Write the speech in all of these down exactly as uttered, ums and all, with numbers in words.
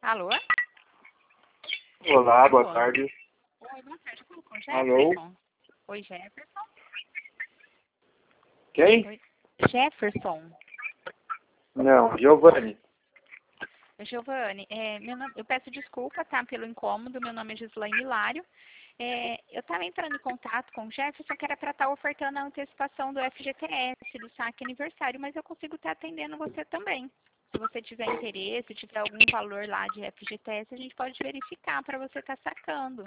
Alô? Olá, boa Alô? tarde. Oi, boa tarde. Como com Alô? Jefferson? Oi, Jefferson. Quem? Oi. Jefferson. Não, Giovanni. Giovanni, é, meu nome, eu peço desculpa, tá, pelo incômodo. Meu nome é Gislaine Hilário. É, eu estava entrando em contato com o Jefferson, que era para estar ofertando a antecipação do F G T S, do saque aniversário, mas eu consigo estar atendendo você também. Se você tiver interesse, tiver algum valor lá de F G T S, a gente pode verificar para você estar sacando.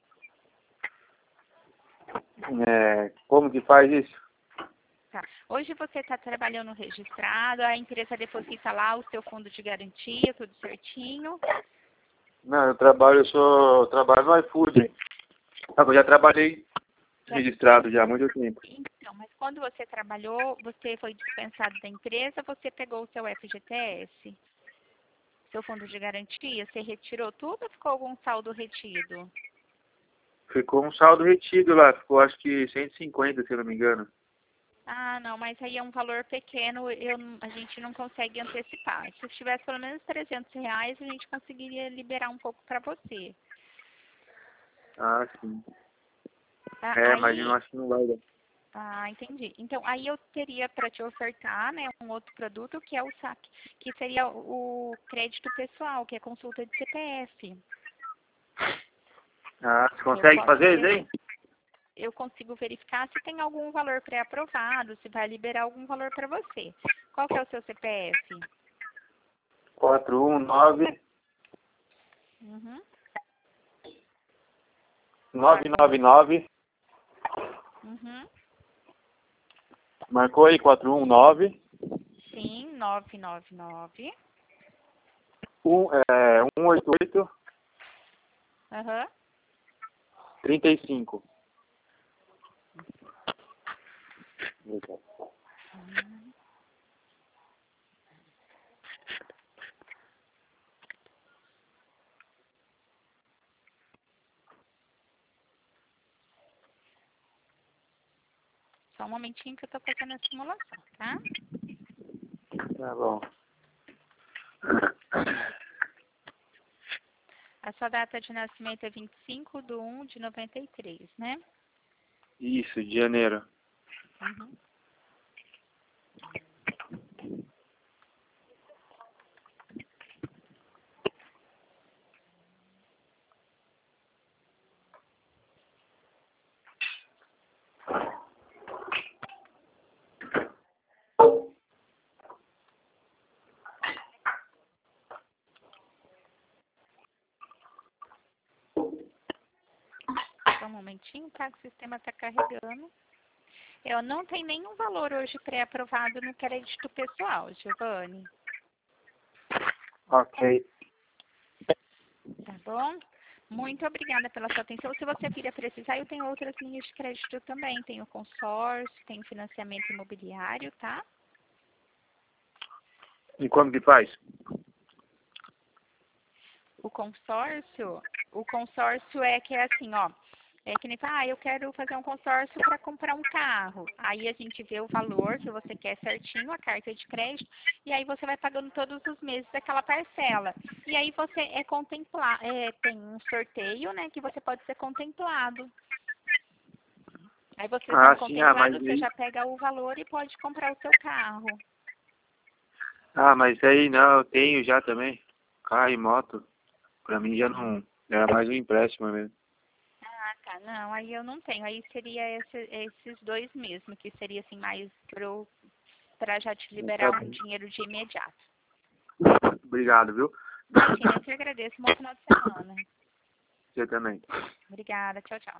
É, como que faz isso? Tá. Hoje você está trabalhando registrado, a empresa deposita lá o seu fundo de garantia, tudo certinho. Não, eu trabalho, eu sou, eu trabalho no iFood. Ah, eu já trabalhei registrado já há muito tempo. Então, mas quando você trabalhou, você foi dispensado da empresa, você pegou o seu F G T S, seu fundo de garantia, você retirou tudo ou ficou algum saldo retido? Ficou um saldo retido lá, ficou acho que cento e cinquenta, se eu não me engano. Ah, não, mas aí é um valor pequeno, eu, não- a gente não consegue antecipar. Se tivesse pelo menos trezentos reais, a gente conseguiria liberar um pouco para você. Ah, sim. Tá? É, mas eu Aí, acho que não vai dar. ah, entendi. Então, aí eu teria para te ofertar, né, um outro produto que é o saque, que seria o crédito pessoal, que é consulta de C P F. Ah, você Eu consegue posso fazer isso ver, aí? eu consigo verificar se tem algum valor pré-aprovado, se vai liberar algum valor para você. Qual que é o seu C P F? quatro um nove, Uhum. nove nove nove. Uhum. Marcou aí, quatro um nove, Sim, nove nove nove. um, é, um oito oito, Aham. trinta e cinco. Só um momentinho que eu tô fazendo a simulação, tá? Tá bom. A sua data de nascimento é vinte e cinco de um de noventa e três, né? Isso, de janeiro. Uhum. Só um momentinho, tá? Que o sistema tá carregando. Eu não tenho nenhum valor hoje pré-aprovado no crédito pessoal, Giovanni. Ok. Tá bom? Muito obrigada pela sua atenção. Se você vir a precisar, eu tenho outras linhas de crédito também. Tenho consórcio, tenho financiamento imobiliário, tá? E como que faz? O consórcio, o consórcio é que é assim, ó. É que nem fala, ah, eu quero fazer um consórcio para comprar um carro. Aí a gente vê o valor que você quer certinho, a carta de crédito, e aí você vai pagando todos os meses aquela parcela. E aí você é contemplado, é, tem um sorteio, né, que você pode ser contemplado. Aí você sendo Ah, sim, ah, mas contemplado, você aí, já pega o valor e pode comprar o seu carro. ah, mas aí não, eu tenho já também. Carro e moto. Pra mim já não. Era mais um empréstimo mesmo. Ah, tá. Não, aí eu não tenho. Aí seria esse- esses dois mesmo, que seria assim mais para já te Tá liberar um bom. dinheiro de imediato. Obrigado, viu? Imagina, eu que agradeço. Bom final de semana. Você também. Obrigada. Tchau, tchau.